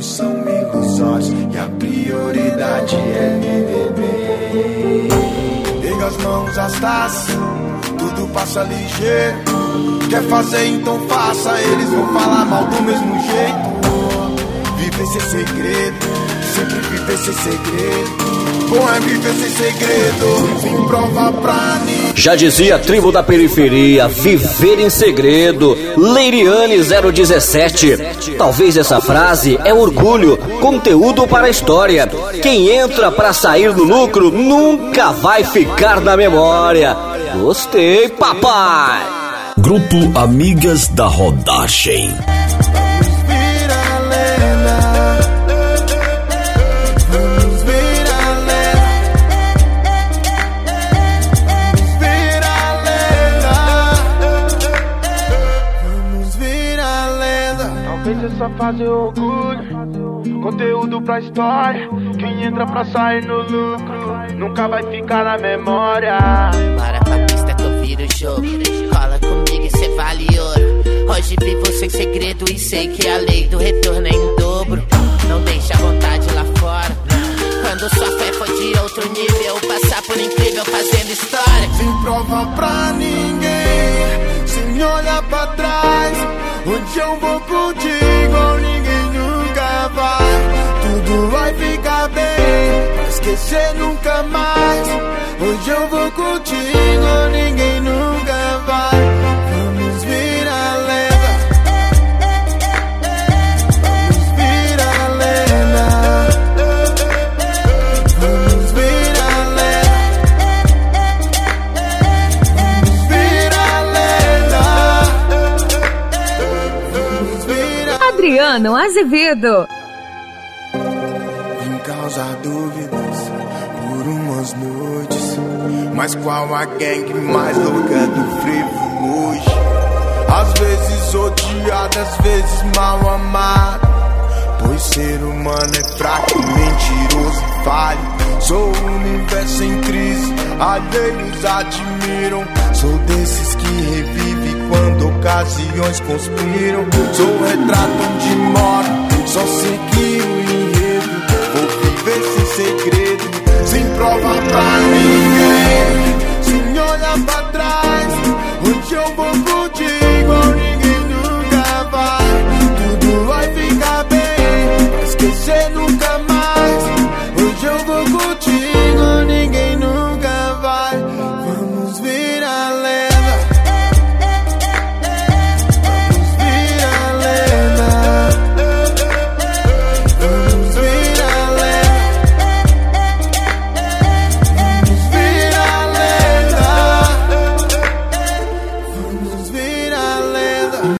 são ilusórios e a prioridade é viver bem. Pega as mãos, as taças, tudo passa ligeiro. Quer fazer, então faça, eles vão falar mal do mesmo jeito. Viver sem segredo, sempre viver sem segredo. Bom é viver sem segredo, sem prova pra mim. Já dizia a tribo da periferia, viver em segredo. Leiriane 017. Talvez essa frase é orgulho, conteúdo para a história. Quem entra pra sair no lucro nunca vai ficar na memória. Gostei, papai! Grupo Amigas da Rodagem. Só fazer orgulho, conteúdo pra história. Quem entra pra sair no lucro nunca vai ficar na memória. Bora pra pista que eu viro o jogo. Cola comigo e cê vale ouro. Hoje vivo sem segredo e sei que a lei do retorno é em dobro. Não deixa a vontade lá fora. Quando sua fé for de outro nível, passar por incrível fazendo história. Sem prova pra ninguém, sem olhar pra trás. Onde eu vou contigo, ninguém nunca vai. Tudo vai ficar bem, pra esquecer nunca mais. Onde eu vou contigo, ninguém nunca vai. Vamos virar lenda, vamos virar lenda, vamos virar lenda. Adriano Azevedo. Vim causar dúvidas por umas noites, mas qual a gangue mais louca do frevo hoje? Às vezes odiado, às vezes mal amado, pois ser humano é fraco, mentiroso e falho. Sou o universo em crise, alheios admiram. Sou desses que revive quando ocasiões conspiram. Sou o retrato onde moro, só segui o enredo. Vou viver sem segredo, sem prova pra mim.